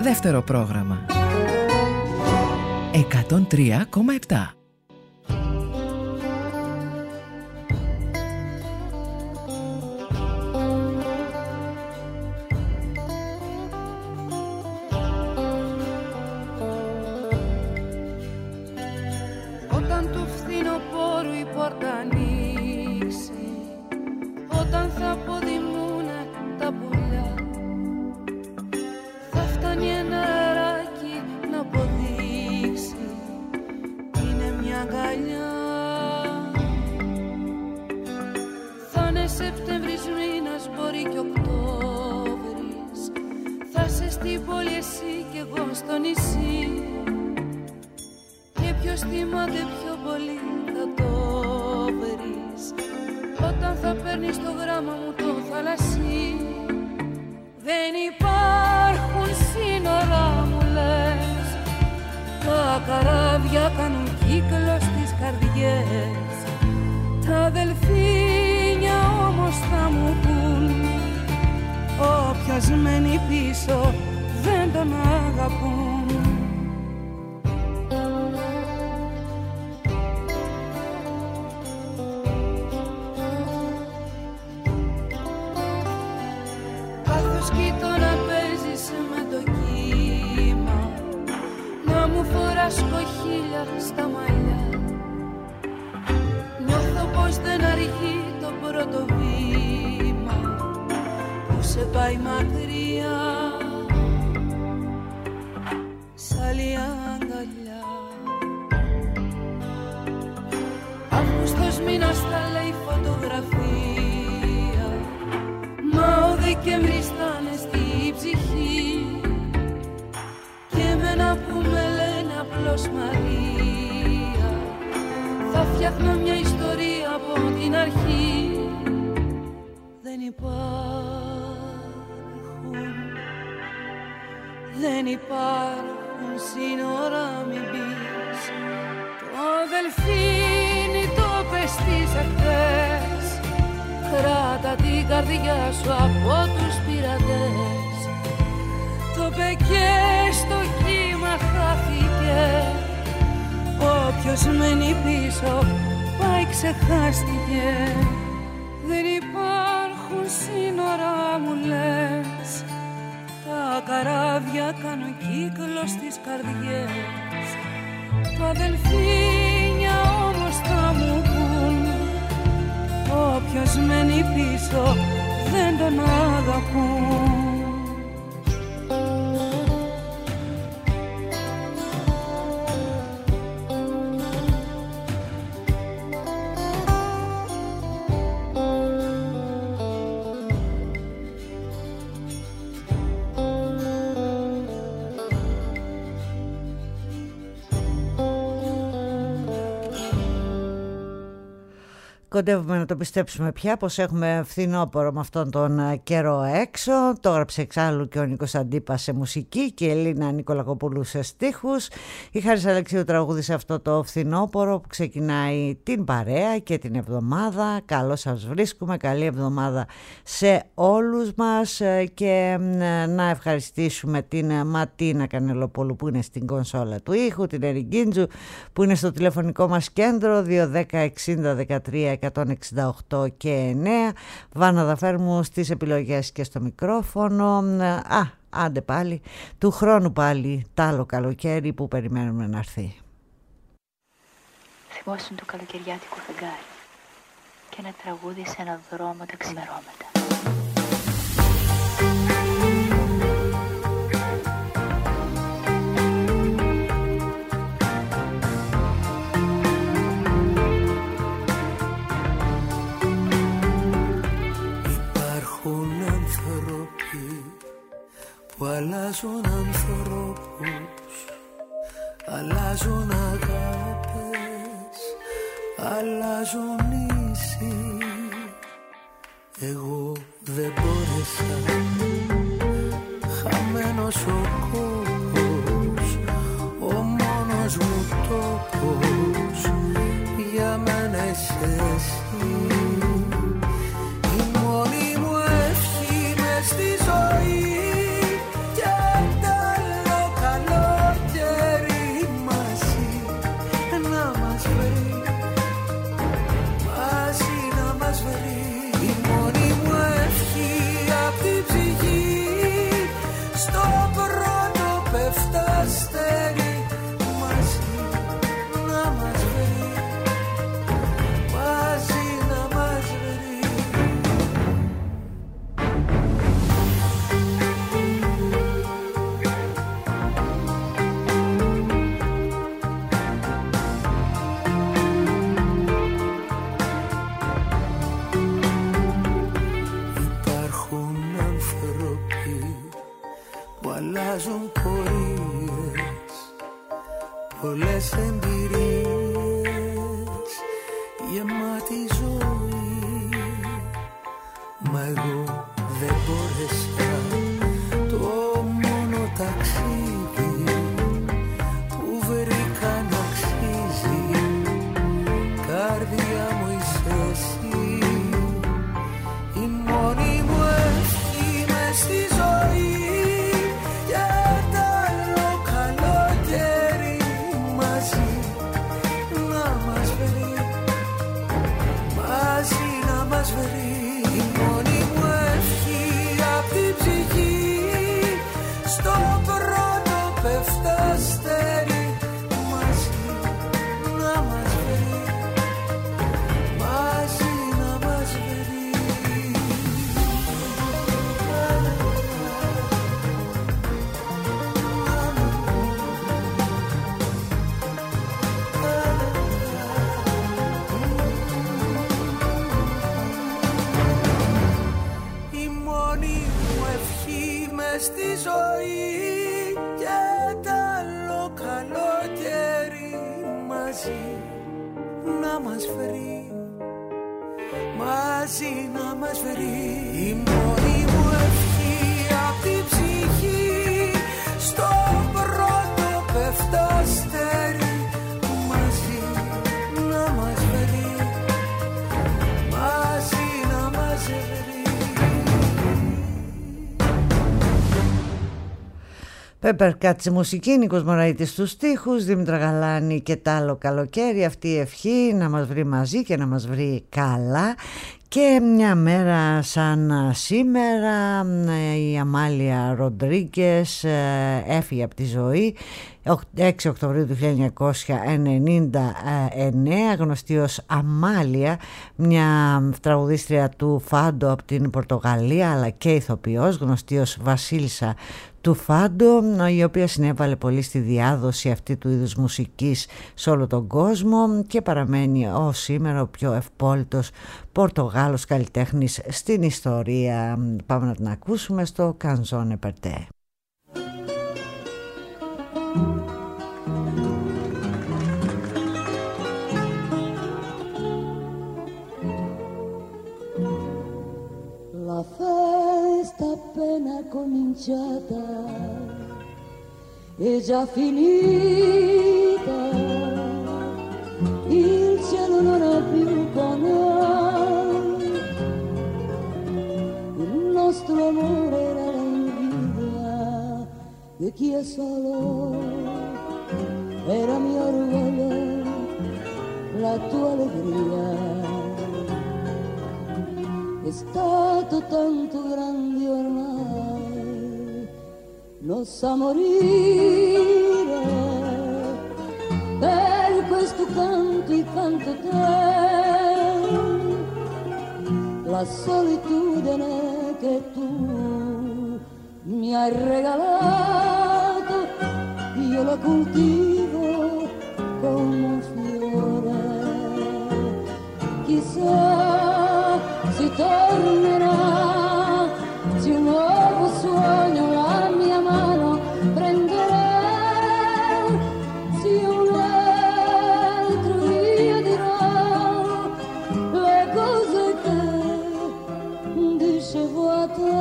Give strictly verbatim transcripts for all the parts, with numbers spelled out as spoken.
Δεύτερο πρόγραμμα εκατόν τρία κόμμα επτά. Όταν του φθινοπόρου η πόρτα ανοίξει, όταν θα αποδημούνε τα πουλιά, θα φτάνει ένα αεράκι να αποδείξει είναι μια αγκαλιά. Θα είναι Σεπτέμβρης μήνας, μπορεί και Οκτώβρης, θα είσαι στην πόλη εσύ κι εγώ στο νησί, και ποιος θυμάται πιο πολύ θα το βρεις όταν θα παίρνεις το γράμμα μου το θαλασσί. Δεν υπάρχουν σύνορα μου λες, τα καράβια κάνουν κύκλο στις καρδιές, τα δελφίνια όμως θα μου πουν, όποιος μένει πίσω δεν τον αγαπούν. Σκοχίλια στα μαλλιά, νιώθω πως δεν αργεί το πρώτο βήμα που σε πάει μακριά, σ' άλλη αγκαλιά. Αύγουστος μήνας θα λέει φωτογραφία, μα ο Δεκέμβρης θα είναι στη ψυχή, και εμένα που με λένε απλώς Μαρία, θα φτιάχνω μια ιστορία από την αρχή. Δεν υπάρχουν, δεν υπάρχουν σύνορα, μην πεις. Το δελφίνι το πες τις εχθές, κράτα την καρδιά σου από τους πειρατές. Το πε και στο κύμα χάθηκε, όποιος μένει πίσω πάει ξεχάστηκε. Δεν υπάρχουν σύνορα μου λες, τα καράβια κάνουν κύκλο στις καρδιές, τα αδελφίνια όμως θα μου πουν, όποιος μένει πίσω δεν τον αγαπούν. Κοντεύουμε να το πιστέψουμε πια πως έχουμε φθινόπωρο με αυτόν τον καιρό έξω. Το έγραψε εξάλλου και ο Νίκος Αντίπας σε μουσική και η Ελίνα Νικολακοπούλου σε στίχους. Η Χάρης Αλεξίου τραγούδισε αυτό το φθινόπωρο που ξεκινάει την παρέα και την εβδομάδα. Καλώς σας βρίσκουμε, καλή εβδομάδα σε όλους μας, και να ευχαριστήσουμε την Ματίνα Κανελοπούλου που είναι στην κονσόλα του ήχου, την Ερικίντζου που είναι στο τηλεφωνικό μας κέντρο δύο δέκα εξήντα δεκατρία εκατόν εξήντα οκτώ και εννέα, Βάνα Δαφέρμου στις επιλογές και στο μικρόφωνο. Α, άντε πάλι, του χρόνου πάλι τ' άλλο καλοκαίρι που περιμένουμε να έρθει. Θυμόσουν το καλοκαιριάτικο φεγγάρι και ένα τραγούδι σε ένα δρόμο τα ξημερώματα. Που αλλάζουν ανθρώπους, αλλάζουν αγάπες, αλλάζουν νήσι. Εγώ δεν μπόρεσα, χαμένος ο κόπος, ο μόνος μου τόπος, για μένα είσαι εσύ. Η μόνη μου ευχή μες στη ζωή, κι απ' τα που αλλάζουν πορείες, πολλές εμπειρίες, γεμάτη ζωή. Μα εγώ δεν μπόρεσα το μόνο ταξίδι που βρήκα να αξίζει. Καρδιά μου είσαι εσύ, η μόνη μου ευχή μες στη ζωή. Για τ' άλλο καλοκαίρι μαζί να μας βρει, μαζί να μας βρει. Η μόνη μου ευχή απ' την ψυχή, στο πρώτο πέφτω αστέρι, μαζί να μας βρει, μαζί να μας βρει. Η μόνη μου ευχή μες στη ζωή, και τ' άλλο καλοκαίρι μαζί να μας βρει, μαζί να μας βρει. Η μόνη μου ευχή απ' την ψυχή, στο πρώτο πέφτω αστέρι, μαζί να μας βρει, μαζί να μας βρει. Πέπερ Κάτσε μουσική, Νίκος Μωραΐτης στους στίχους, Δήμητρα Γαλάνη και τ' άλλο καλοκαίρι. Αυτή η ευχή να μας βρει μαζί και να μας βρει καλά. Και μια μέρα σαν σήμερα η Αμάλια Ροντρίγκες έφυγε από τη ζωή έξι Οκτωβρίου του χίλια εννιακόσια ενενήντα εννέα, γνωστή ως Αμάλια, μια τραγουδίστρια του φάντο από την Πορτογαλία αλλά και ηθοποιός, γνωστή ως Βασίλισσα του φάντο, η οποία συνέβαλε πολύ στη διάδοση αυτή του είδους μουσικής σε όλο τον κόσμο και παραμένει ως σήμερα ο πιο ευπόλυτος Πορτογάλος καλλιτέχνης στην ιστορία. Πάμε να την ακούσουμε στο Canzone per te. La festa appena cominciata è già finita, il cielo non ha più colore, il nostro amore era l'invidia di chi è solo, era mio orgoglio, la tua allegria. È stato tanto grande ormai, non sa morire, per questo canto e canto te, la solitudine che tu mi hai regalato, io la coltivo come un fiore, chissà si tornerà, se un nuovo sogno la mia mano prenderà, se un altro io dirò le cose che dicevo a te,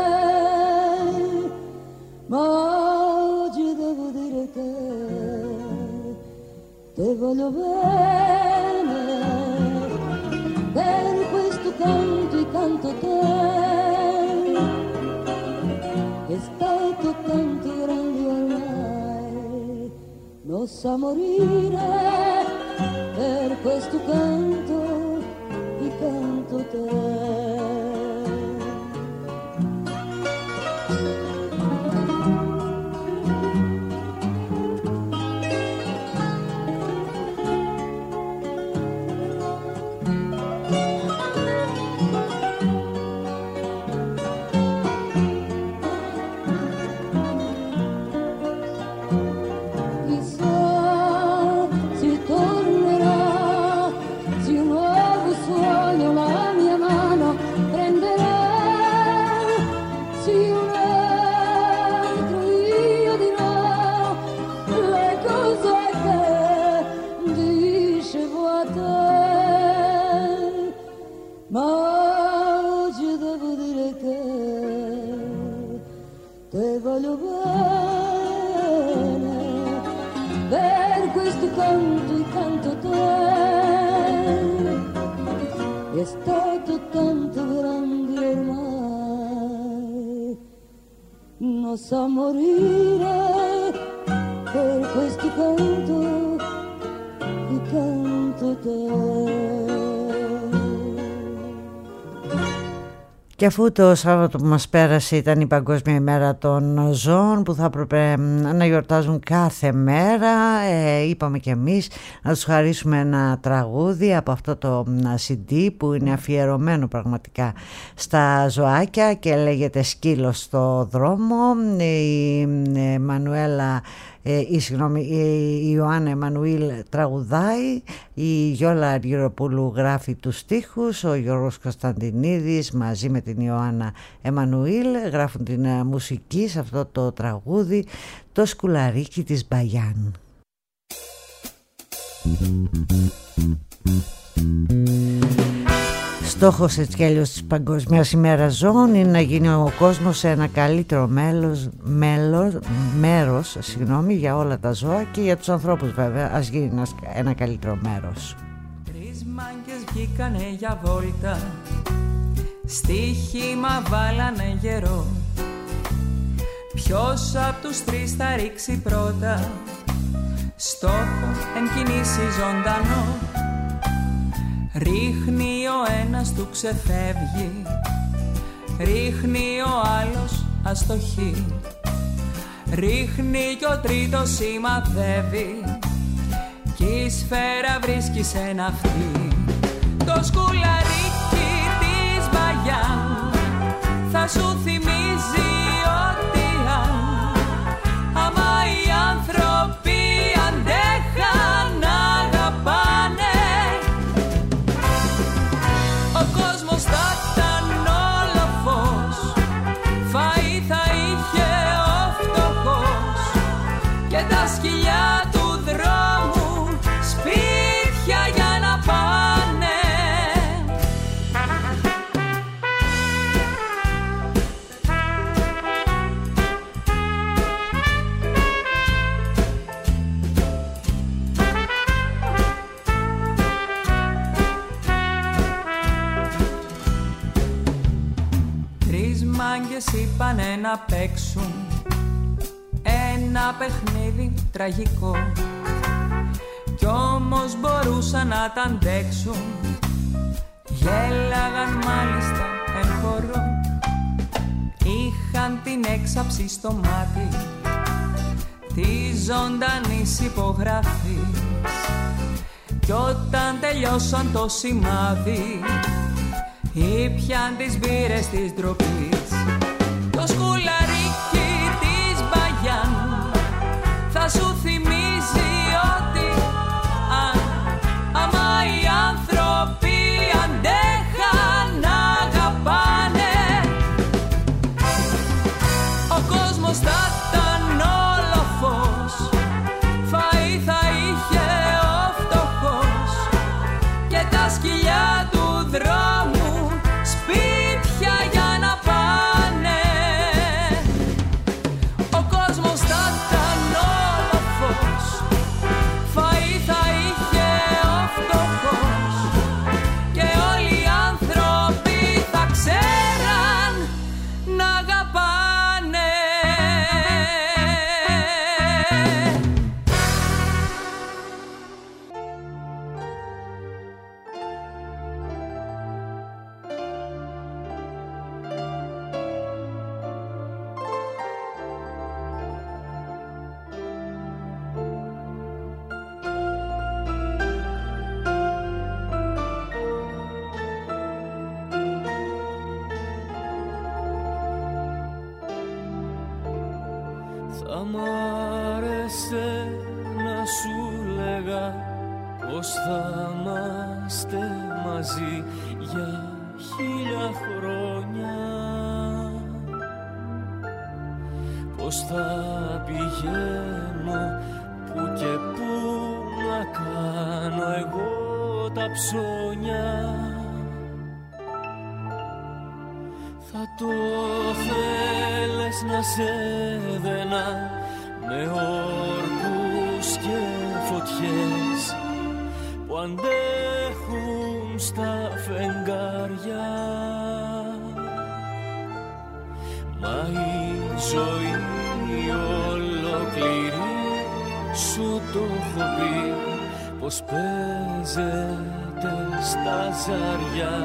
ma oggi devo dire che te voglio bene, per questo canto e canto te, è stato tanto grande ormai, non sa morire, per questo canto e canto te. Tornerà, se un nuovo sogno la mia mano te voglio bene, per questo canto e canto te, è stato tanto grande ormai, non sa morire, per questo canto e canto te. Και αφού το Σάββατο που μας πέρασε ήταν η Παγκόσμια ημέρα των ζώων που θα έπρεπε να γιορτάζουν κάθε μέρα, ε, είπαμε και εμείς να τους χαρίσουμε ένα τραγούδι από αυτό το σι ντι που είναι αφιερωμένο πραγματικά στα ζωάκια και λέγεται «Σκύλος στο δρόμο». Η Μανουέλα Η, συγγνώμη, η Ιωάννα Εμμανουήλ τραγουδάει, η Γιώλα Αργυροπούλου γράφει τους στίχους, ο Γιώργος Κωνσταντινίδης μαζί με την Ιωάννα Εμμανουήλ γράφουν την μουσική σε αυτό το τραγούδι, το σκουλαρίκι της Μπαγιάν. Στόχος έτσι κι αλλιώς της Παγκοσμίας ημέρας ζώων είναι να γίνει ο κόσμος σε ένα καλύτερο μέλος, μέλος, μέρος συγγνώμη, για όλα τα ζώα και για τους ανθρώπους βέβαια. Ας γίνει ένα, ένα καλύτερο μέρος. Τρεις μάγκες βγήκανε για βόλτα, στοίχημα βάλανε γερό. Ποιος απ' τους τρεις θα ρίξει πρώτα στόχο εν κινήσει ζωντανό. Ρίχνει ο ένας του ξεφεύγει, ρίχνει ο άλλος αστοχή, ρίχνει κι ο τρίτος σημαδεύει κι η σφαίρα βρίσκει σε ένα αυτή. Το σκουλαρίκι της Μπαγιάν θα σου θυμίζει ότι αν άμα οι άνθρωποι αντέχαν να αγαπάνε, ο κόσμος θα ήταν όλο φως, φαΐ θα είχε ο φτωχός και τα σκυλιά του δρόμου σπίτια για να πάνε. Μάγκες είπανε να παίξουν ένα παιχνίδι τραγικό κι όμως μπορούσαν να τα αντέξουν, γέλαγαν μάλιστα εν χορό, είχαν την έξαψη στο μάτι της ζωντανής υπογραφής κι όταν τελειώσαν το σημάδι ήπιαν τις μπύρες της ντροπής. Το σκουλαρίκι της Μπαγιάν θα σου θυμίζει ότι αν άμα οι άνθρωποι αντέχαν να αγαπάνε, ο κόσμος θα ήταν όλο φως, φαΐ θα είχε ο φτωχός και τα σκυλιά του δρόμου σπίτια για να πάνε. Ο κόσμος θα ήταν όλο φως, φαΐ θα είχε ο φτωχός και όλοι οι άνθρωποι θα ξέραν να αγαπάνε. Θα μ' άρεσε να σου λέγα πως θα είμαστε μαζί για χίλια χρόνια, πως θα πηγαίνω που και που να κάνω εγώ τα ψώνια. Θα το θέλες λες να σε δένα με όρκους και φωτιές που αντέχουν στα φεγγάρια. Μα η ζωή ολόκληρη σου το έχω πει πως παίζεται στα ζάρια.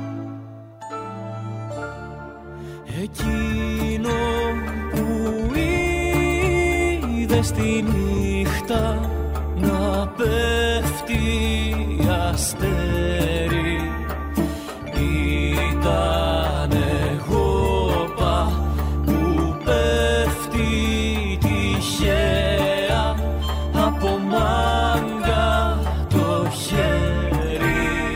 Εκείνο που είδες τη νύχτα να πέφτει αστέρι ήταν εγώ πα που πέφτει τυχαία από μάγκα το χέρι.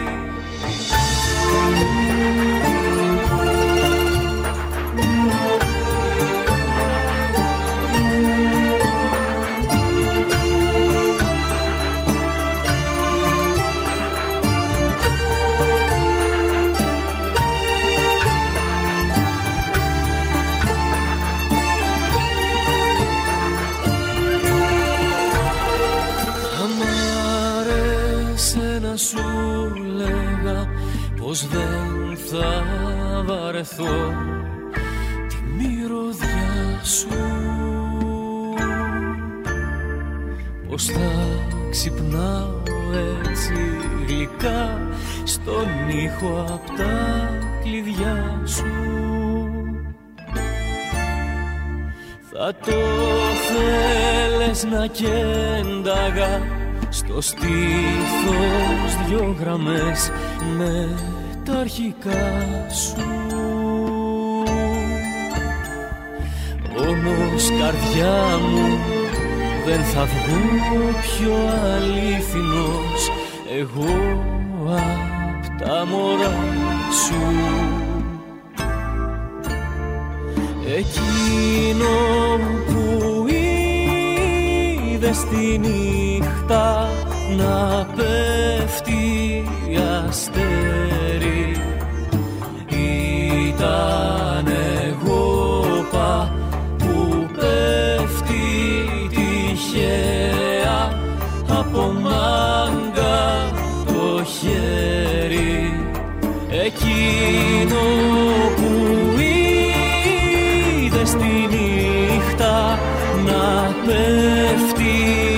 Σου λέγα πως δεν θα βαρεθώ τη μυρωδιά σου, πως θα ξυπνάω έτσι γλυκά στον ήχο απ' τα κλειδιά σου. Θα το θέλες να κένταγα στο στήθος δυο γραμμές με τα αρχικά σου. Όμως καρδιά μου δεν θα βγω πιο αλήθινος εγώ απ' τα μωρά σου. Εκείνο που είδες τη νύχτα να πέφτει αστέρι ήταν εγώ πα που πέφτει τυχαία από μάγκα το χέρι. Εκείνο που είδες τη νύχτα να πέφτει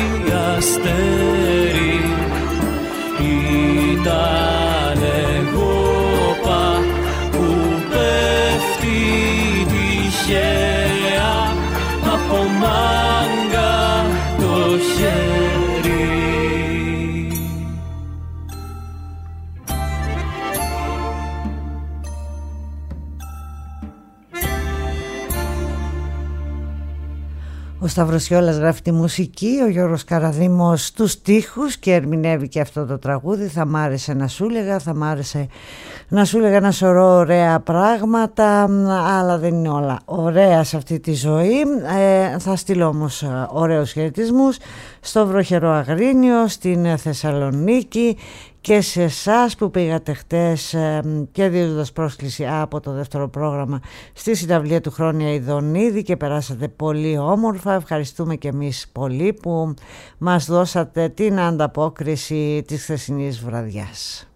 αστέρι ήταν εγώ πα που πέφτει τυχαία από μάγκα το χέρι. Ο Σταυροσιόλας γράφει τη μουσική, ο Γιώργος Καραδήμος τους στίχους και ερμηνεύει και αυτό το τραγούδι. Θα μ' άρεσε να σου λέγα, θα μ' άρεσε να σου λέγα ένα σωρό ωραία πράγματα, αλλά δεν είναι όλα ωραία σε αυτή τη ζωή. Ε, θα στείλω όμως ωραίους χαιρετισμούς στο βροχερό Αγρίνιο, στην Θεσσαλονίκη και σε εσάς που πήγατε χτες και δίνοντας πρόσκληση από το δεύτερο πρόγραμμα στη συναυλία του Χρόνια Ιδονίδη και περάσατε πολύ όμορφα. Ευχαριστούμε και εμείς πολύ που μας δώσατε την ανταπόκριση της χθεσινής βραδιάς.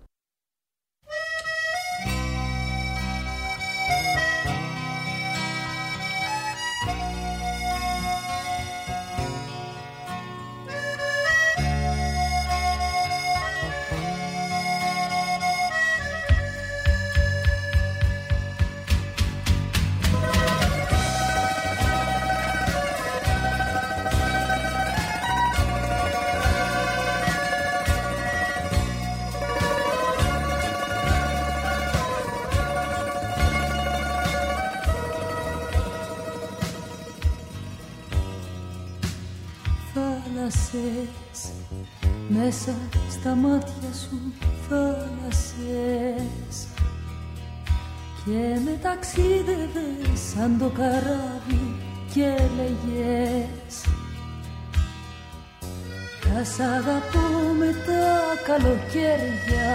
Μέσα στα μάτια σου θάλασσες και με ταξίδευες σαν το καράβι και λέγες θα σ' αγαπώ με τα καλοκαίρια,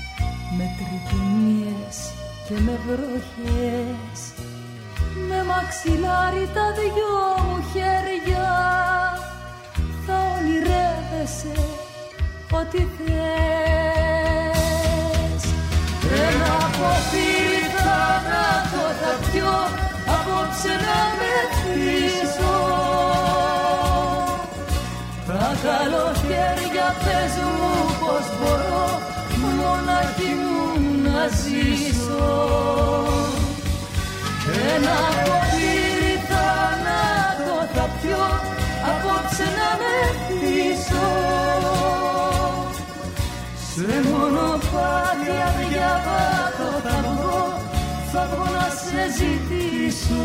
με τριτουνίες και με βροχές, με μακριά μαξιλάρι τα δυο μου χέρια θα ονειρεύεσαι ό,τι θες. Ένα ποτήρι θάνατο θα πιω απόψε να με πίσω. Τα καλοκαίρια πες μου πως μπορώ μοναχή μου να ζήσω. Ένα ποτήρι θάνατο θα πιω απόψε να με πίσω. Σε μονοπάτι αδιαβάτο θα βγω, θα βγω να σε ζητήσω.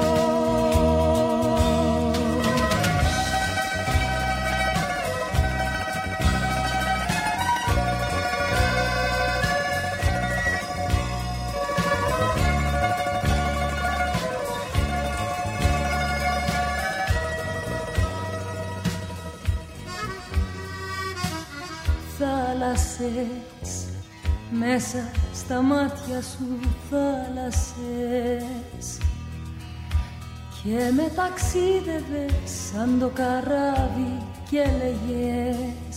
Θάλασσες, μέσα στα μάτια σου θάλασσες, και με ταξίδευες σαν το καράβι και λέγες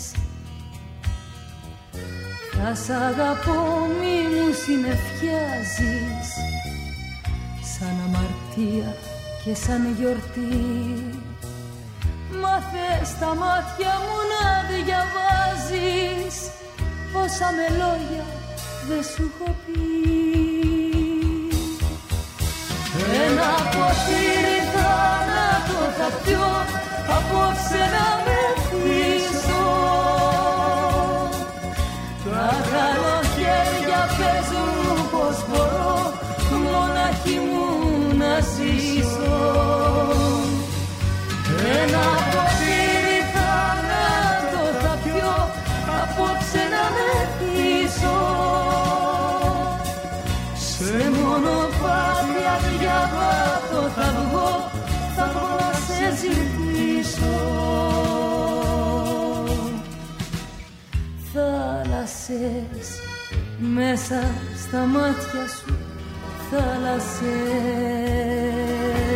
θα σ' αγαπώ μη μου συννεφιάζεις, σαν αμαρτία και σαν γιορτή. Μάθε στα μάτια μου να διαβάζεις πόσα με λόγια δεν σου έχω πει. Ένα ποτήρι θάνατο θα πιω απόψε να με πίσω. Τα καλοκαίρια πες μου πως μπορώ μοναχή μου να ζήσω. Ένα ποτήρι θάνατο θα πιω απόψε να με πίσω. Σε μονοπάτι αδιαβάτο θα βγω, θα βγω να σε ζητήσω. Θάλασσες, μέσα στα μάτια σου θάλασσες.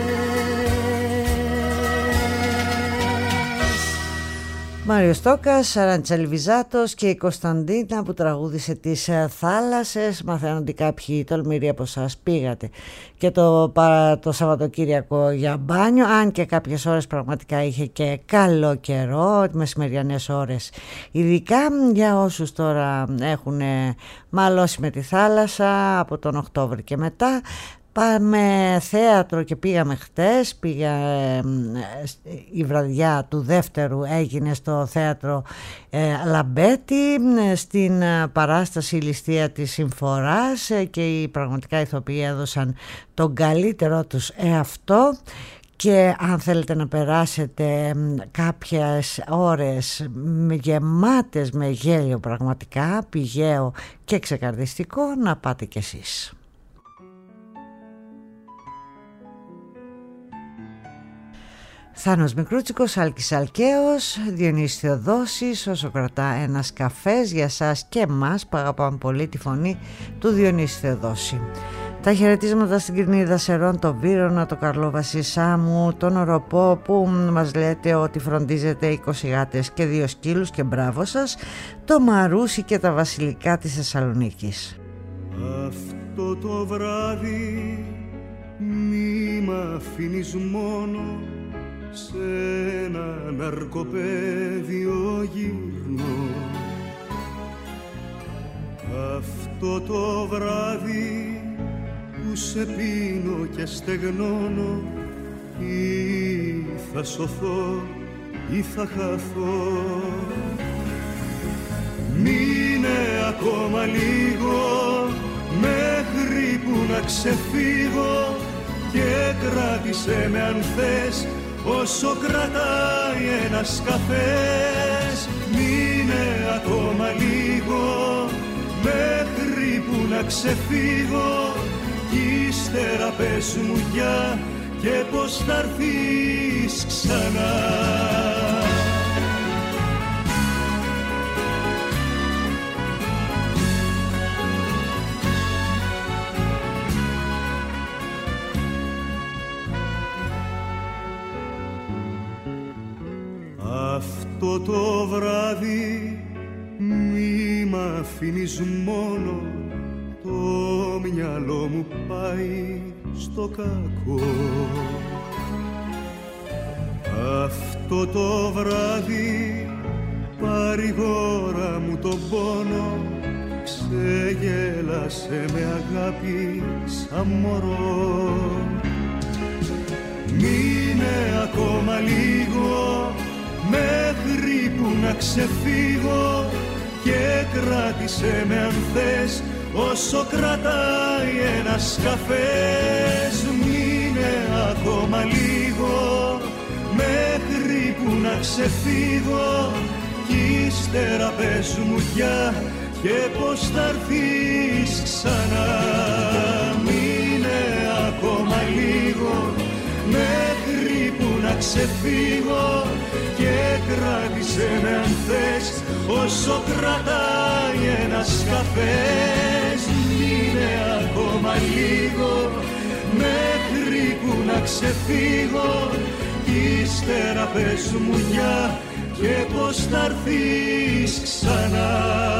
Μάριος Τόκας, Αράντσα Λιβιζάτος και η Κωνσταντίνα που τραγούδισε τις θάλασσες. Μαθαίνω ότι κάποιοι τολμηροί από εσάς πήγατε και το, το Σαββατοκύριακο για μπάνιο, αν και κάποιες ώρες πραγματικά είχε και καλό καιρό, μεσημεριανές ώρες. Ειδικά για όσους τώρα έχουν μαλώσει με τη θάλασσα από τον Οκτώβρη και μετά. Πάμε θέατρο και πήγαμε χτες, πήγα, ε, η βραδιά του δεύτερου έγινε στο θέατρο ε, Λαμπέτη, στην παράσταση Ληστεία της Συμφοράς, ε, και οι πραγματικά ηθοποιοί έδωσαν τον καλύτερό τους εαυτό. Και αν θέλετε να περάσετε κάποιες ώρες γεμάτες με γέλιο πραγματικά, πηγαίο και ξεκαρδιστικό, να πάτε κι εσείς. Θάνος Μικρούτσικος, Άλκης Αλκαίος, Διονύσης Θεοδόσης, όσο κρατά ένας καφές για σας και εμάς που αγαπάμε πολύ τη φωνή του Διονύση Θεοδόση. Τα χαιρετίσματα στην Κυρνίδα Σερών, τον Βύρωνα, τον Καρλό Βασισάμου, τον Οροπό που μας λέτε ότι φροντίζετε είκοσι γάτες και δύο σκύλους και μπράβο σας, το Μαρούσι και τα βασιλικά της Θεσσαλονίκης. Αυτό το βράδυ μη μ' αφήνεις μόνο, σε ένα ναρκοπαίδιο γυρνώ. Αυτό το βράδυ που σε πίνω και στεγνώνω, ή θα σωθώ ή θα χαθώ. Μείνε ακόμα λίγο μέχρι που να ξεφύγω και κράτησε με αν θες όσο κρατάει ένας καφές. Μείνε ακόμα λίγο μέχρι που να ξεφύγω κι ύστερα πες μου πια και πως θα έρθεις ξανά. Αυτό το βράδυ μη μ' αφήνεις μόνο, το μυαλό μου πάει στο κακό. Αυτό το βράδυ παρηγόρα μου τον πόνο, ξεγέλασε με αγάπη σαν μωρό. Μείνε ακόμα λίγο μέχρι που να ξεφύγω και κράτησε με αν θες όσο κρατάει ένας καφές. Μείνε ακόμα λίγο μέχρι που να ξεφύγω κι ύστερα πες μου πια και πως θα'ρθείς ξανά. Μείνε ακόμα λίγο μέχρι που να ξεφύγω και κράτησε με αν θες όσο κρατάει ένας καφές. Μείνε ακόμα λίγο μέχρι που να ξεφύγω κι ύστερα πες μου για και πως θα'ρθείς ξανά.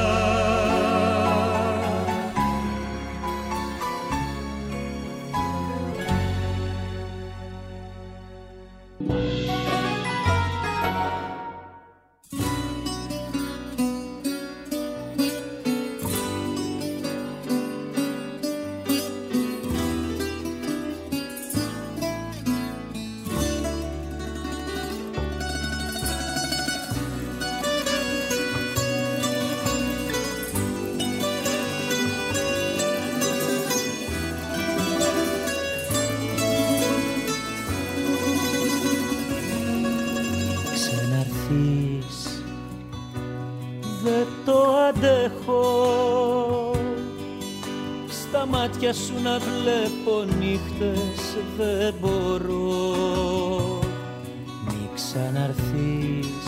Μάτια σου να βλέπω νύχτες δεν μπορώ. Μη ξαναρθείς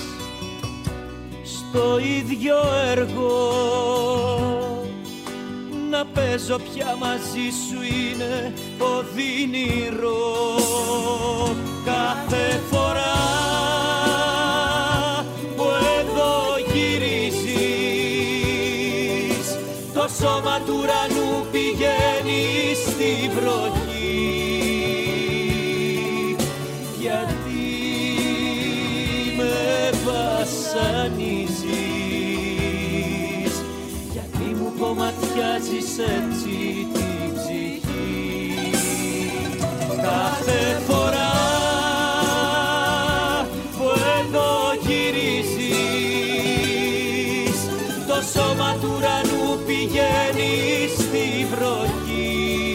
στο ίδιο έργο, να παίζω πια μαζί σου είναι οδυνηρό. Κάθε φορά που εδώ γυρίζεις το σώμα του ουρανού πηγαίνει στη βροχή. Γιατί με βασανίζεις, γιατί μου κομματιάζεις έτσι την ψυχή. Κάθε φορά που εδώ γυρίζεις το σώμα του ουρανού πηγαίνει στη βροχή.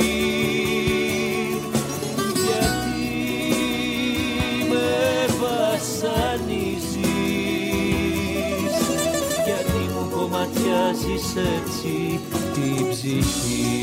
Γιατί με βασανίζεις, γιατί μου κομματιάζεις έτσι την ψυχή.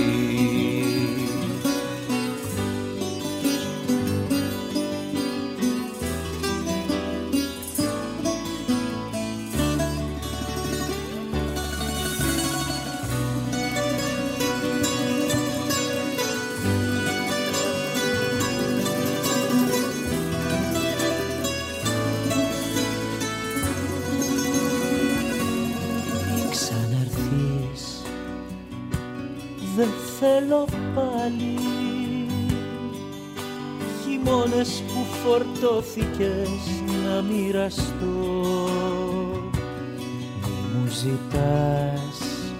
Θέλω πάλι χειμώνες που φορτώθηκες να μοιραστώ. Μη μου ζητάς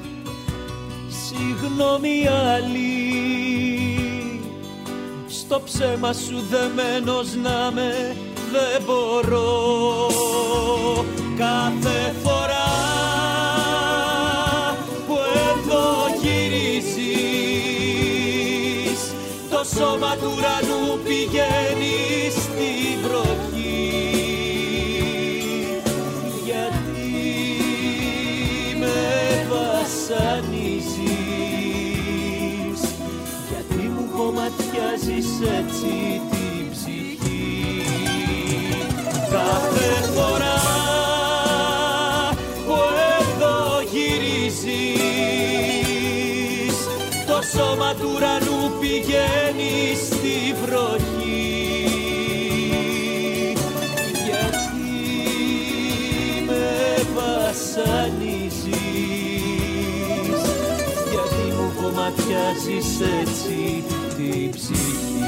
συγγνώμη άλλη, στο ψέμα σου δεμένος να με δεν μπορώ. Κάθε φορά που εδώ γυρίζεις το σώμα του ουρανού πηγαίνει στη βροχή. Γιατί με βασανίζεις, γιατί μου κομματιάζεις έτσι την ψυχή. Κάθε φορά που εδώ γυρίζεις το σώμα του ουρανού πηγαίνει στη βροχή. Γιατί κομματιάζεις έτσι την ψυχή.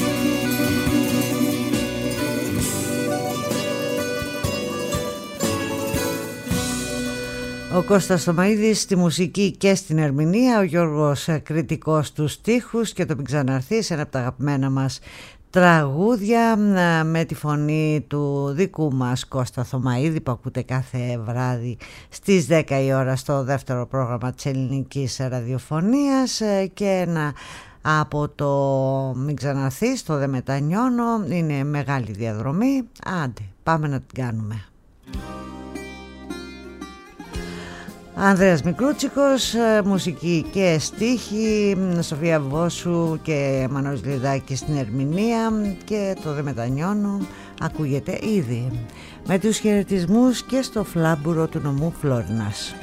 Ο Κώστας Θωμαίδης στη μουσική και στην ερμηνεία, ο Γιώργος Κρητικός στους στίχους και το Μην ξαναρθείς, ένα από τα αγαπημένα μας τραγούδια με τη φωνή του δικού μας Κώστα Θωμαίδη που ακούτε κάθε βράδυ στις δέκα η ώρα στο δεύτερο πρόγραμμα της ελληνικής ραδιοφωνίας. Και ένα από το Μην ξαναρθείς, το Δεν μετανιώνω, είναι μεγάλη διαδρομή. Άντε, πάμε να την κάνουμε. Ανδρέας Μικρούτσικος, μουσική και στίχη, Σοφία Βόσου και Μανώλης Λιδάκης στην ερμηνεία, και το Δεν μετανιώνω ακούγεται ήδη με τους χαιρετισμούς και στο φλάμπουρο του νομού Φλόρινας.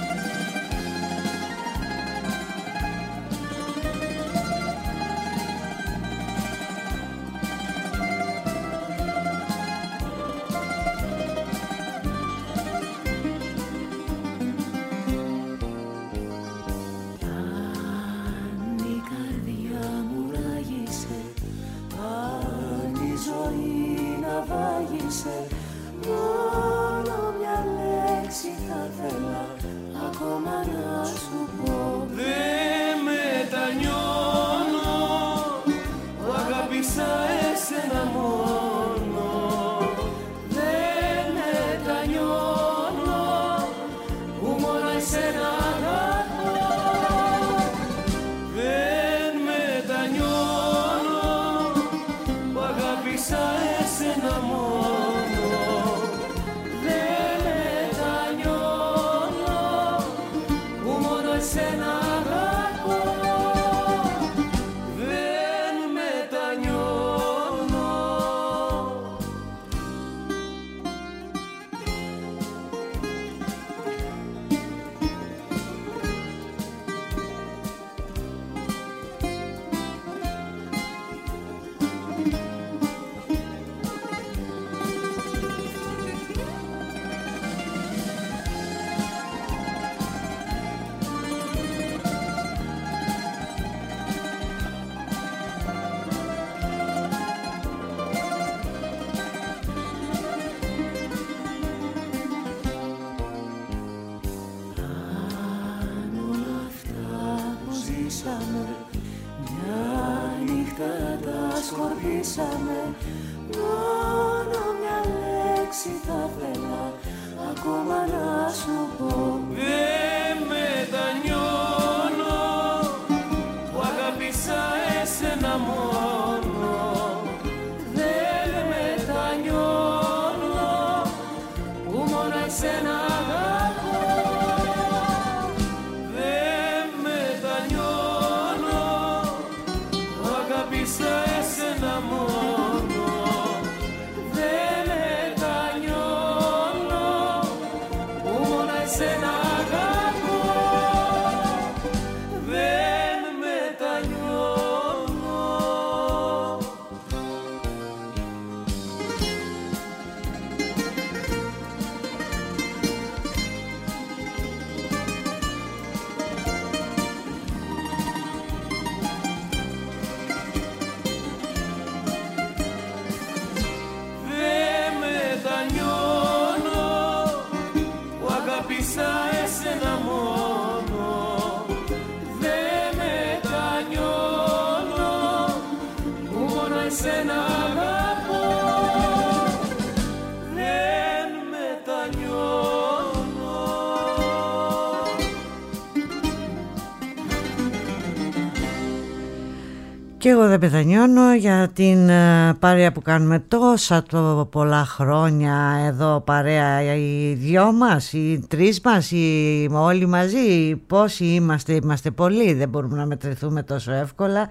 Και εγώ δεν μετανιώνω για την παρέα που κάνουμε τόσα το πολλά χρόνια εδώ, παρέα οι δυο μας, οι τρεις μας, οι όλοι μαζί. Πόσοι είμαστε, είμαστε πολλοί, δεν μπορούμε να μετρηθούμε τόσο εύκολα.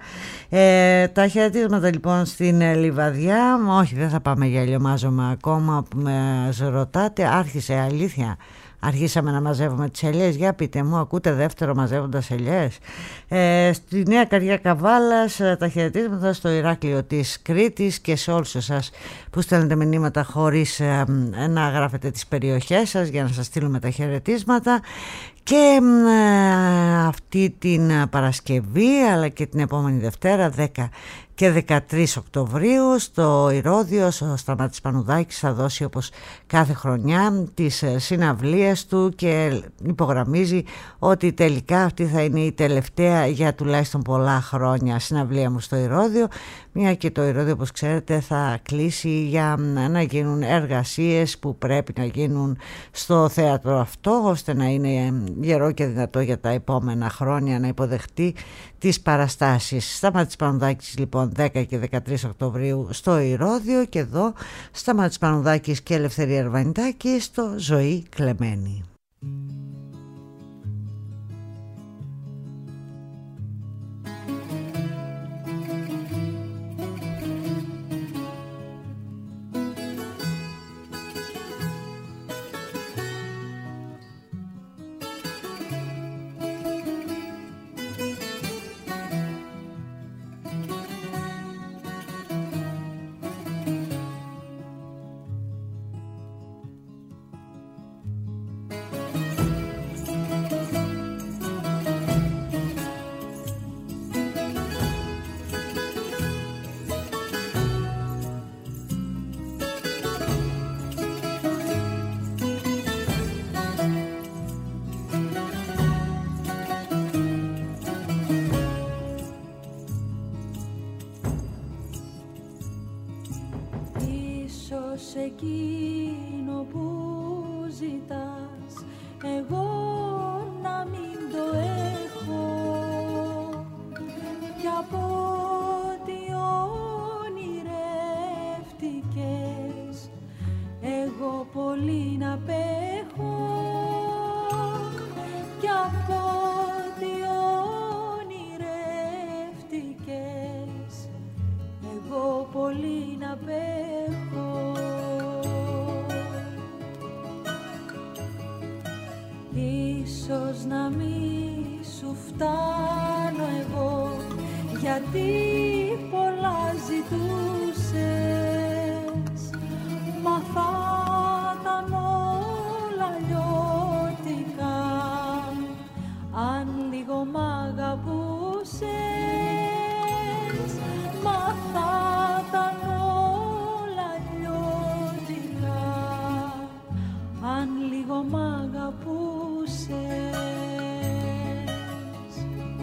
ε, Τα χαιρετίσματα λοιπόν στην Λιβαδιά. Όχι, δεν θα πάμε για ηλιομάζωμα ακόμα που με ρωτάτε. Άρχισε, αλήθεια, αρχίσαμε να μαζεύουμε τις ελιές. Για πείτε μου, ακούτε δεύτερο μαζεύοντας ελιές? Ε, στη Νέα Καρδιά Καβάλας τα χαιρετίσματα, στο Ηράκλειο της Κρήτης και σε όλους εσάς που στέλνετε μηνύματα χωρίς ε, να γράφετε τις περιοχές σας για να σας στείλουμε τα χαιρετίσματα. Και ε, αυτή την Παρασκευή αλλά και την επόμενη Δευτέρα δέκα και δεκατρείς Οκτωβρίου στο Ηρώδειο ο Σταμάτης Πανουδάκης θα δώσει όπως κάθε χρονιά τις συναυλίες του και υπογραμμίζει ότι τελικά αυτή θα είναι η τελευταία για τουλάχιστον πολλά χρόνια συναυλία μου στο Ηρώδειο, μια και το Ηρώδειο όπως ξέρετε θα κλείσει για να γίνουν εργασίες που πρέπει να γίνουν στο θέατρο αυτό ώστε να είναι γερό και δυνατό για τα επόμενα χρόνια να υποδεχτεί τις παραστάσεις. Σταμάτης Πανουδάκης λοιπόν δέκα και δεκατρείς Οκτωβρίου στο Ηρώδειο και εδώ Σταμάτης Πανουδάκης και Ελευθερία Αρβανιτάκη στο Ζωή Κλεμμένη. Εκείνο που ζητάς εγώ να μην το έχω κι από ό,τι ονειρεύτηκες εγώ πολύ να πέχω κι από ό,τι ονειρεύτηκες εγώ πολύ να πέχω. Ίσως να μη σου φτάνω εγώ γιατί πολλά ζητούσες μα θα ήταν όλα λιώτικα αν λίγο μ' αγαπούσες μα θα ήταν όλα λιώτικα αν λίγο μ' αγαπούσες.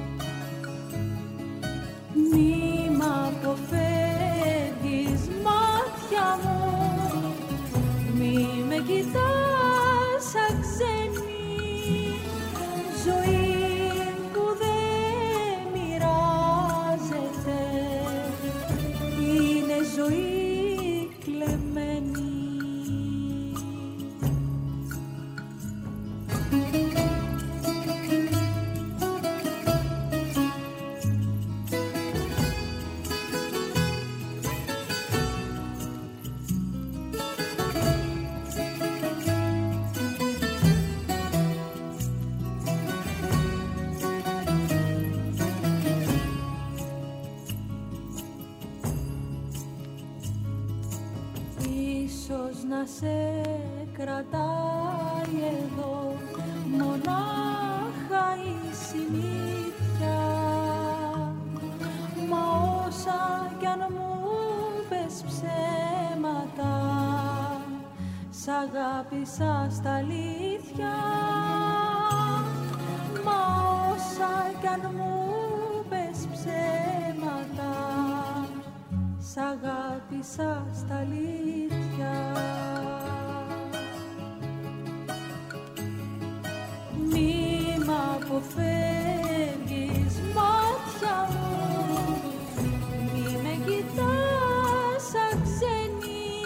Μη μ' αποφεύγεις μάτια μου, μη με κοιτάς σαν ξένη, ζωή που δεν μοιράζεται είναι ζωή κλεμμένη. Να σε κρατάει εδώ μονάχα η συνήθεια μα όσα κι αν μου πες ψέματα σ' αγάπησα στα αλήθεια μα όσα κι αν μου πες ψέματα σ' αγάπησα στα αλήθεια. Μη μ' αποφεύγεις μάτια μου, μη με κοιτάς σαν ξένη,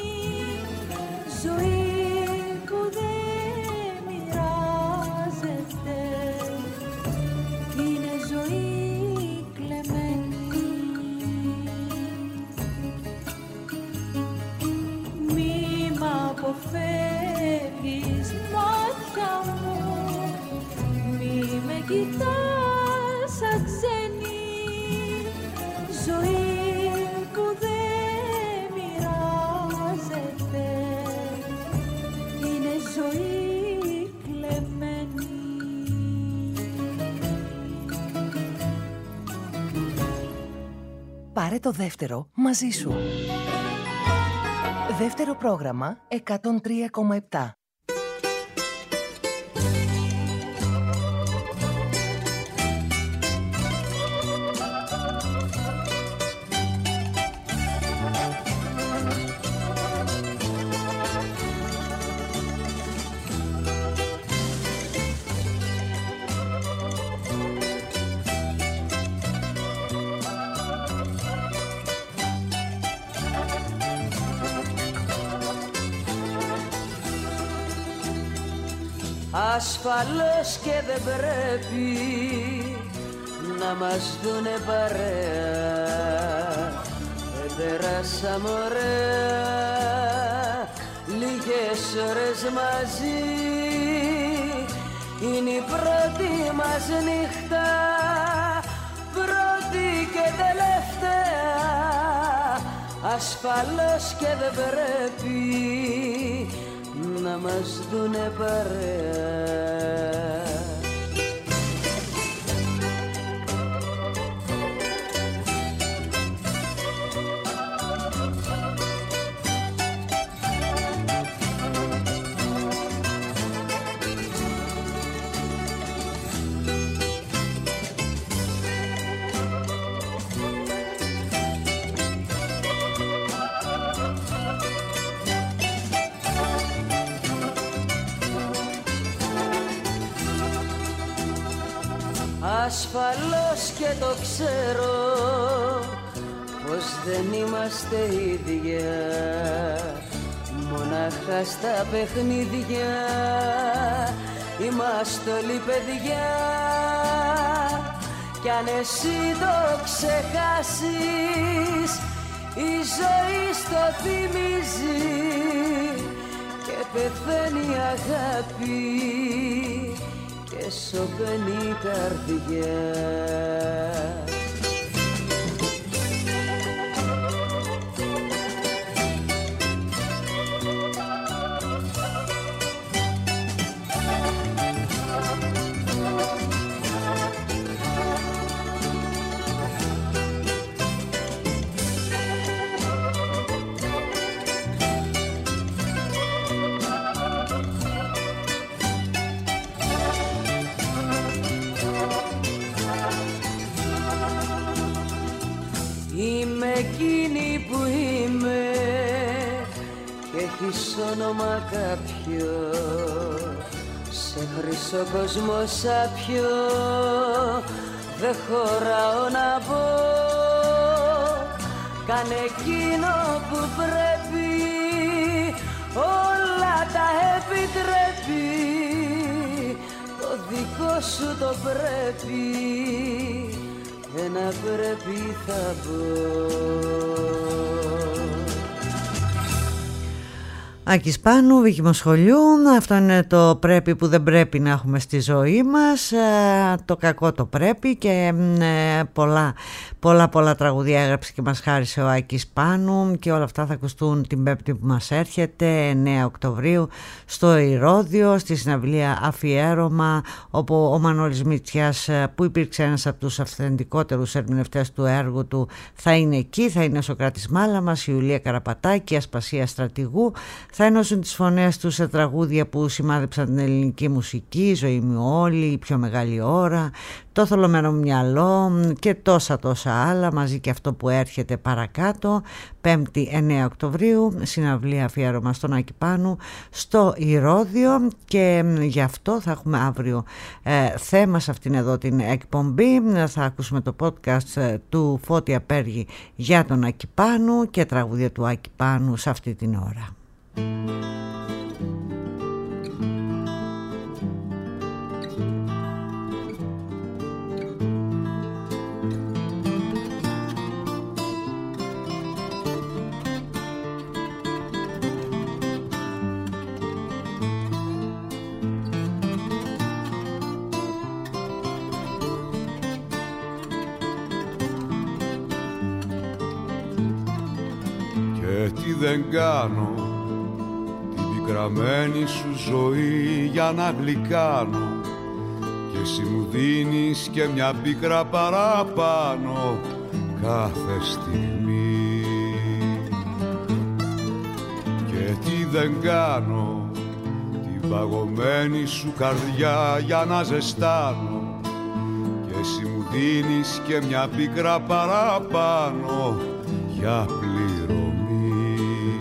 ζωή που δεν μοιράζεται είναι ζωή κλεμμένη. Μη μ' αποφεύγεις μάτια μου, μη με κοιτάς σαν ξένη, ζωή που δεν μοιράζεται είναι ζωή κλεμμένη. Πάρε το δεύτερο μαζί σου. Δεύτερο πρόγραμμα εκατόν τρία κόμμα επτά. Ασφαλώς και δεν πρέπει να μας δουνε παρέα. Δεν περάσαμε ωραία λίγες ώρες μαζί. Είναι η πρώτη μας νύχτα, πρώτη και τελευταία. Ασφαλώς και δεν πρέπει να μας δουνε παρέα. Ασφαλώς και το ξέρω πως δεν είμαστε ίδια, μονάχα στα παιχνίδια είμαστε όλοι παιδιά. Κι αν εσύ το ξεχάσεις, η ζωή στο θυμίζει και πεθαίνει η αγάπη και σωπαίνει η καρδιά. Είμαι εκείνη που είμαι και έχεις όνομα κάποιο, σε χρυσό κόσμο σάπιο δεν χωράω να πω. Κάνε εκείνο που πρέπει, όλα τα επιτρέπει, το δικό σου το πρέπει, ένα πρέπει θα πω. Άκης Πάνου, Βίκη Μοσχολιού. Αυτό είναι το πρέπει που δεν πρέπει να έχουμε στη ζωή μας. Το κακό το πρέπει και πολλά πολλά πολλά τραγουδία έγραψε και μας χάρισε ο Άκης Πάνου και όλα αυτά θα ακουστούν την Πέμπτη που μας έρχεται εννέα Οκτωβρίου στο Ηρώδειο, στη συναυλία Αφιέρωμα, όπου ο Μανώλης Μητσιάς, που υπήρξε ένας από τους αυθεντικότερους ερμηνευτές του έργου του, θα είναι εκεί. Θα είναι ο Σωκράτης Μάλαμας, η Ιουλία Καραπατάκη, η Ασπασία Στρατηγού. Θα ενώσουν τις φωνές τους σε τραγούδια που σημάδεψαν την ελληνική μουσική, η Ζωή μου όλη, η Πιο μεγάλη ώρα, το Θολωμένο μυαλό και τόσα τόσα άλλα, μαζί και αυτό που έρχεται παρακάτω. Πέμπτη εννέα Οκτωβρίου, συναυλία Αφιέρωμα στον Άκη Πάνου στο Ηρώδειο, και γι' αυτό θα έχουμε αύριο ε, θέμα σε αυτήν εδώ την εκπομπή. Θα ακούσουμε το podcast του Φώτη Απέργη για τον Άκη Πάνου και τραγούδια του Άκη Πάνου σε αυτή την ώρα. Και τι δεν κάνω την πικραμένη σου ζωή για να γλυκάνω, και εσύ μου δίνεις και μια πίκρα παραπάνω. κάθε στιγμή. Και τι δεν κάνω την παγωμένη σου καρδιά για να ζεστάνω, και εσύ μου δίνεις και μια πίκρα παραπάνω για πληρωμή.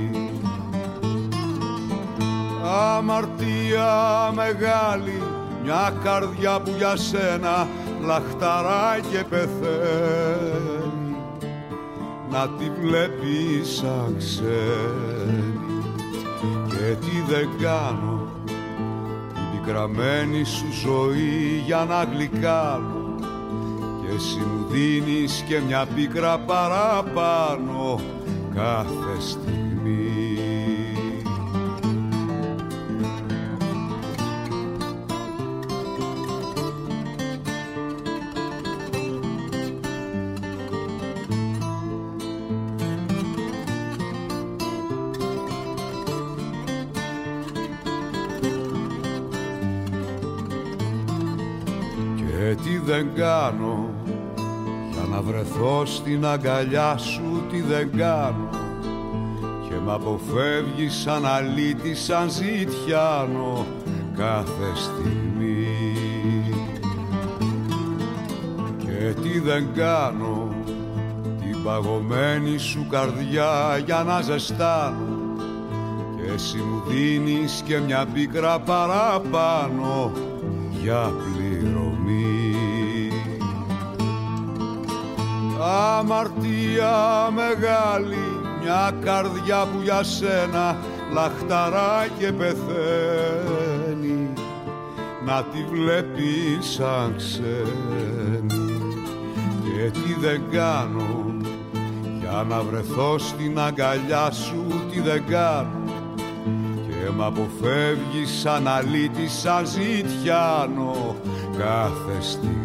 Αμαρτία μεγάλη, μια καρδιά που για σένα λαχταρά και πεθαίνει, να τη βλέπεις σαν ξένη. Και τι δεν κάνω την πικραμένη σου ζωή για να γλυκάνω, και εσύ μου δίνεις και μια πίκρα παραπάνω κάθε στιγμή. Τι δεν κάνω για να βρεθώ στην αγκαλιά σου, τι δεν κάνω, και μ' αποφεύγεις σαν αλήτη, σαν ζητιάνο κάθε στιγμή. Και τι δεν κάνω την παγωμένη σου καρδιά για να ζεστάνω, και εσύ μου δίνεις και μια πίκρα παραπάνω για πληρωμή. Αμαρτία μεγάλη, μια καρδιά που για σένα λαχταρά και πεθαίνει, να τη βλέπεις σαν ξένη. Και τι δεν κάνω για να βρεθώ στην αγκαλιά σου, τι δεν κάνω, και μ' αποφεύγεις σαν αλήτη, σαν ζητιάνο κάθε στιγμή.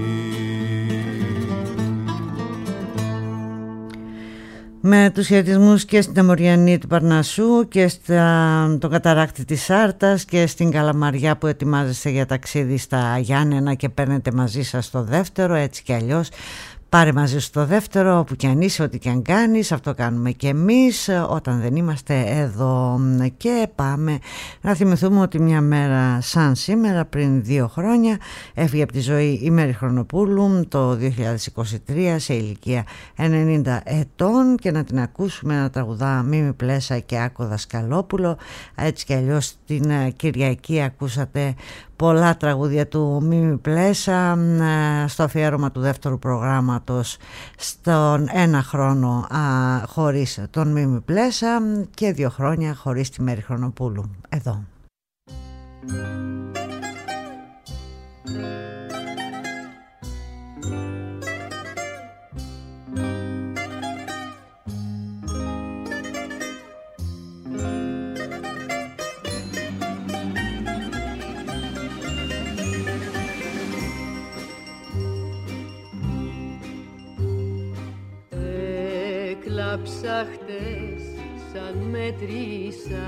Με τους χαιρετισμούς και στην Αμοριανή του Παρνασσού και στα, το καταράκτη της Άρτας και στην Καλαμαριά που ετοιμάζεστε για ταξίδι στα Γιάννενα και παίρνετε μαζί σας το δεύτερο, έτσι κι αλλιώς. Πάρε μαζί σου το δεύτερο, όπου κι αν είσαι, ό,τι κι αν κάνεις, αυτό κάνουμε και εμείς όταν δεν είμαστε εδώ. Και πάμε να θυμηθούμε ότι μια μέρα σαν σήμερα, πριν δύο χρόνια, έφυγε από τη ζωή η Μέρη Χρονοπούλου το δύο χιλιάδες είκοσι τρία σε ηλικία ενενήντα ετών, και να την ακούσουμε να τραγουδά Μίμη Πλέσα και Άκο Δασκαλόπουλο. Έτσι κι αλλιώς την Κυριακή ακούσατε πολλά τραγούδια του Μίμη Πλέσα στο αφιέρωμα του δεύτερου προγράμματος στον ένα χρόνο α, χωρίς τον Μίμη Πλέσα και δύο χρόνια χωρίς τη Μέρη Χρονοπούλου. Εδώ. Έκλαψα χτες σαν μέτρησα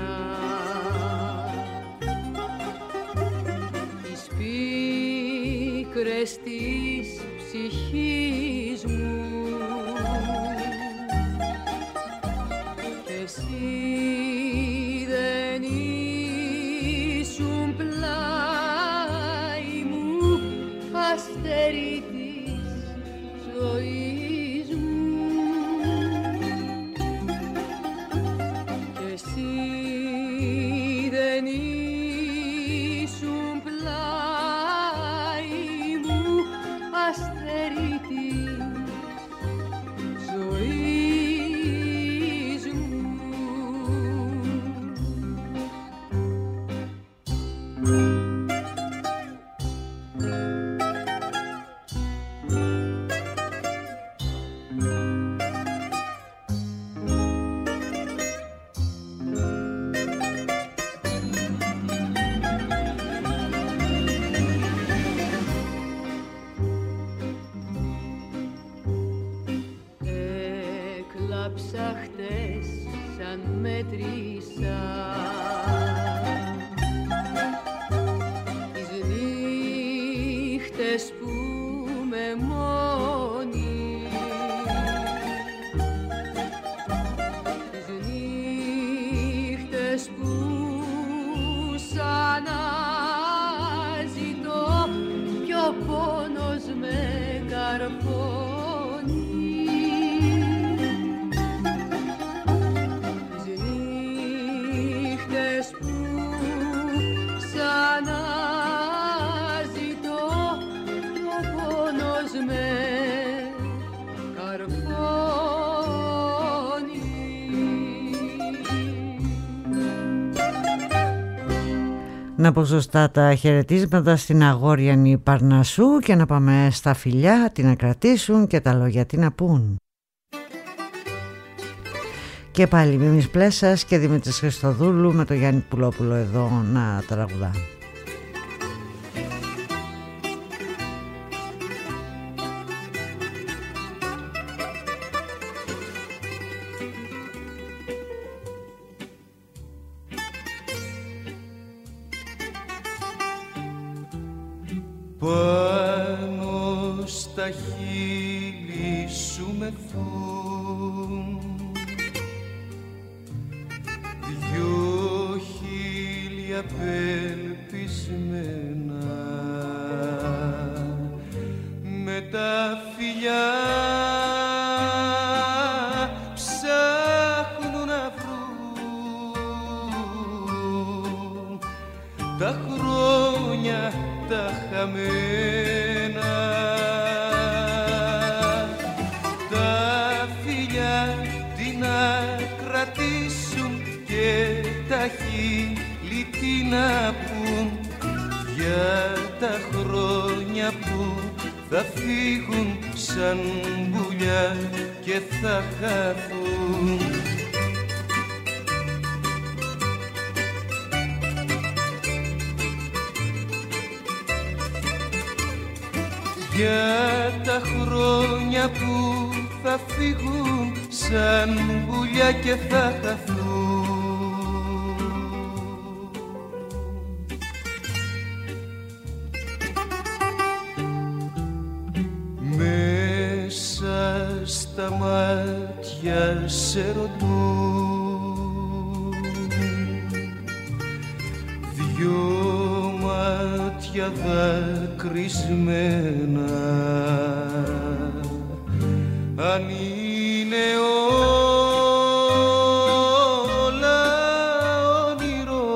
τις πίκρες της ψυχής μου, και εσύ δεν ήσουν πλάι μου, αστέρι της ζωής. Που με μόνη Να πω σωστά τα χαιρετίσματα στην Αγόριανη Παρνασσού και να πάμε στα φιλιά, τι να κρατήσουν και τα λόγια τι να πούν. Και πάλι Μίμης Πλέσας και Δημήτρης Χριστοδούλου με το Γιάννη Πουλόπουλο εδώ να τραγουδά. Πάνω στα χείλη σου μεθούν δυο χείλια απελπισμένα με τα φιλιά ψάχνουν να βρουν τα χρόνια τα χαμένα, τα φιλιά τι να κρατήσουν και τα χείλη τι να πουν για τα χρόνια που θα φύγουν σαν πουλιά και θα χαθούν. Για τα χρόνια που θα φύγουν σαν πουλιά και θα χαθούν. Μέσα στα μάτια σε ρωτούν δυο μάτια δακρυσμένα αν είναι όλα όνειρο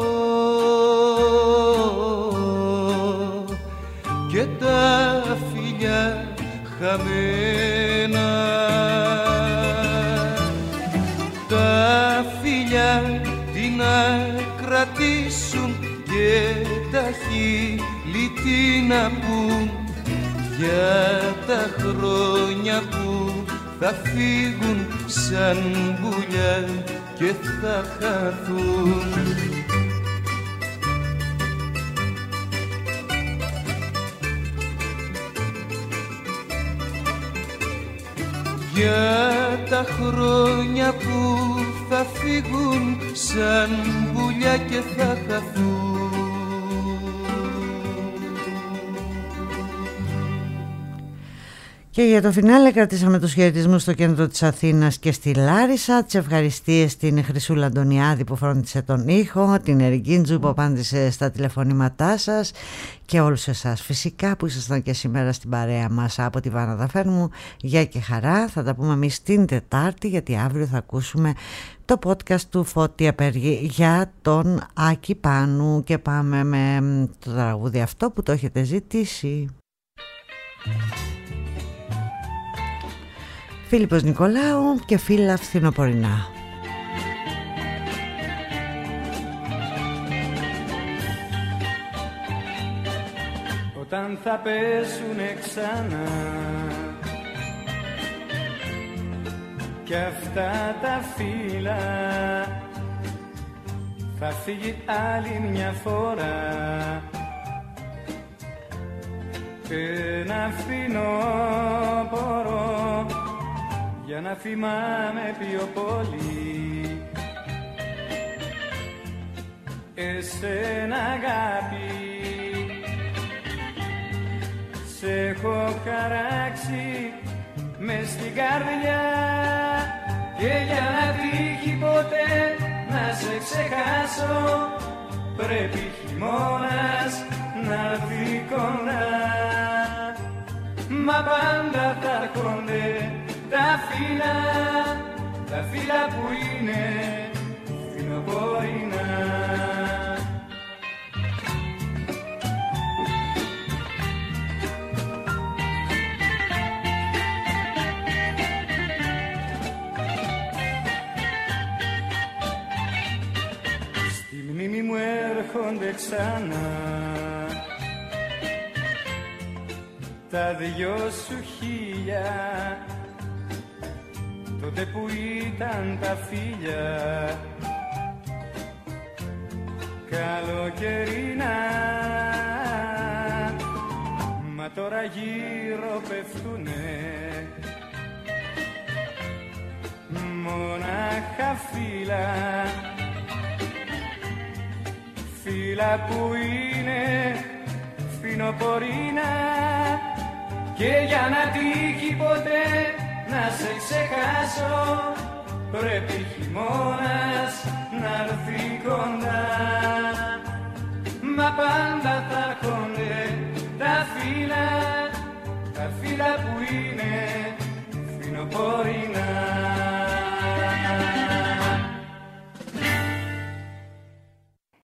και τα φιλιά χαμένα, τα φιλιά τι να κρατήσουν και τα χείλη τι να πουν για τα χρόνια που θα φύγουν σαν πουλιά και θα χαθούν. Για τα χρόνια που θα φύγουν σαν πουλιά και θα χαθούν. Και για το φινάλε κρατήσαμε τους χαιρετισμούς στο κέντρο της Αθήνας και στη Λάρισα, τις ευχαριστίες στην Χρυσούλα Αντωνιάδη που φρόντισε τον ήχο, την Ερικίντζου που απάντησε στα τηλεφωνήματά σας και όλους εσάς φυσικά που ήσασταν και σήμερα στην παρέα μας από τη Βάνα Δαφέρμου. Γεια και χαρά, θα τα πούμε εμείς την Τετάρτη γιατί αύριο θα ακούσουμε το podcast του Φώτη Απέργη για τον Άκη Πάνου και πάμε με το τραγούδι αυτό που το έχετε ζητήσει. Φίλιππος Νικολάου και Φύλλα Φθινοπορεινά. Όταν θα πέσουνε ξανά κι αυτά τα φύλλα θα φύγει άλλη μια φορά ένα φθινόπωρο για να θυμάμαι πιο πολύ εσένα αγάπη. Σ' έχω χαράξει μες στην καρδιά και για να τύχει ποτέ να σε ξεχάσω πρέπει χειμώνας να έρθει κοντά. Μα πάντα θα έρχονται τα φύλλα, τα φύλλα που είναι φθινοπορεινά. Στη μνήμη μου έρχονται ξανά. Τα δυο σου χίλια τότε που ήταν τα φίλια καλοκαιρινά, μα τώρα γύρω πέφτουνε μονάχα φύλλα, φύλλα που είναι φθινοπορίνα, και για να τύχει ποτέ να σε ξεχάσω πρέπει χειμώνας